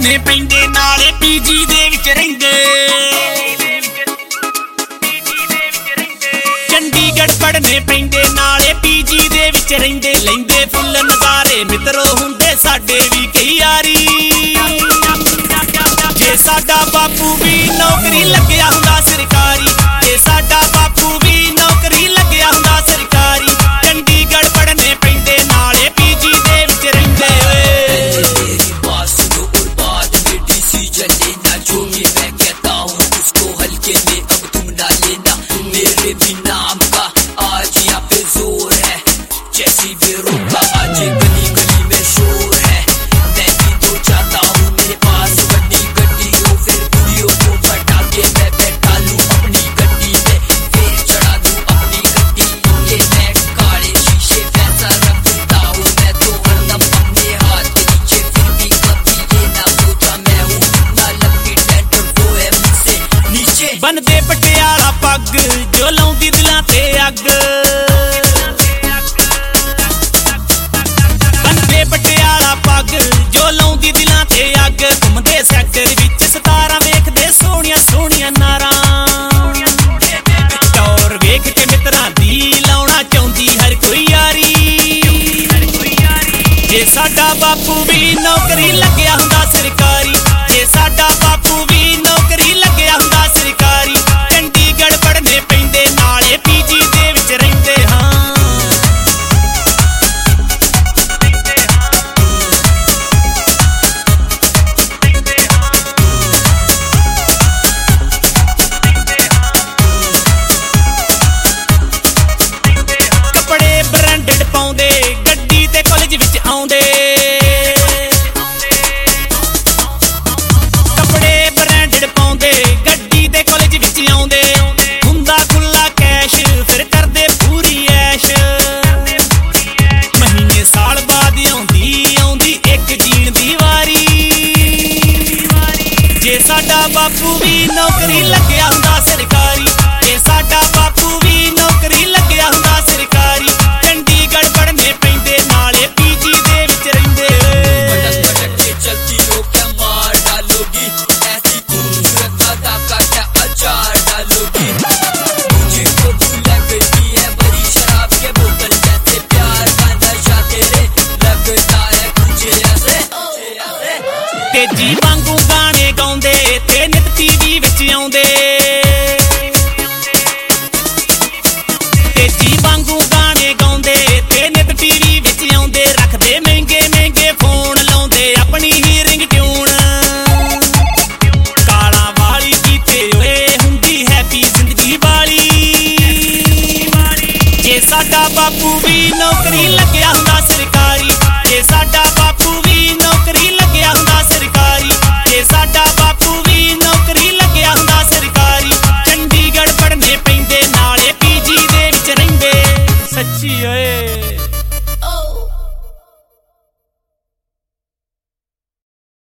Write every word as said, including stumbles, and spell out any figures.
पढ़ने पैंदे नाले पीजी दे विच रहिंदे चंडीगढ़ पढ़ने पैंदे नाले पीजी दे विच रहिंदे लैंदे फुल नज़ारे मित्रो हुंदे साडे भी कई यारी जे साडा बापू भी नौकरी लग्या हुंदा सरकारी जे साडा बापू भी नौकरी लग्या हुंदा सरकारी चंडीगढ़ पढ़ने पैंदे नाले पीजी दे विच रहिंदे बनदे पटियाला पग जो लाउंदी दिलां ते अग बनदे पटियाला पग जो लाउंदी दिलां ते अग घुमदे सैक्टर विच सतारा वेखदे सोहणियां सोहणियां नारां टौर वेख के मित्रां दी लाउणा चाहुंदी हर कोई यारी जे साडा बापू भी नौकरी लग्या हुंदा सरकारी जे साडा बापू भी नौकरी लग्या हुंदा सरकारी चंडीगढ़ पढ़ने पैंदे नाले पीजी दे विच रहिंदे हां कपड़े ब्रांडेड पाउंदे गड्डी ते कॉलेज विच आउंदे कपड़े ब्रांडेड पाउंदे गड्डी ते कॉलेज विच आउंदे हुंदा खुला कैश फिर करदे पूरी ऐश महीने साल बाद आउंदी आउंदी एक जीण दी वारी जे साडा बापू भी नौकरी लग्या हुंदा सरकारी जे साडा बापू भी नौकरी लग्या हुंदा सरकारी चंडीगढ़ पढ़ने पैंदे नाले पीजी दे विच रहिंदे चलती हो क्या मार डालोगी ऐसी खूबसूरत अदा का क्या अचार डालोगी मुझे तो भूल गई है बड़ी शराब के बोतल जैसे प्यार का नशा तेरे लगता है तुझे ऐसे तेजी वांगू गाने गाउंदे ते नित टीवी विच आउंदे तेजी वांगू गाने गाउंदे ते नित टीवी विच आउंदे रखदे महंगे महंगे फोन लाउंदे अपनी ही रिंग ट्यून काला वाली कीते ओए हुंदी हैप्पी जिंदगी वाली जे साडा बापू भी नौकरी लग्या हुंदा सरकारी जे साडा बापू भी नौकरी लग्या हुंदा सरकारी जे साडा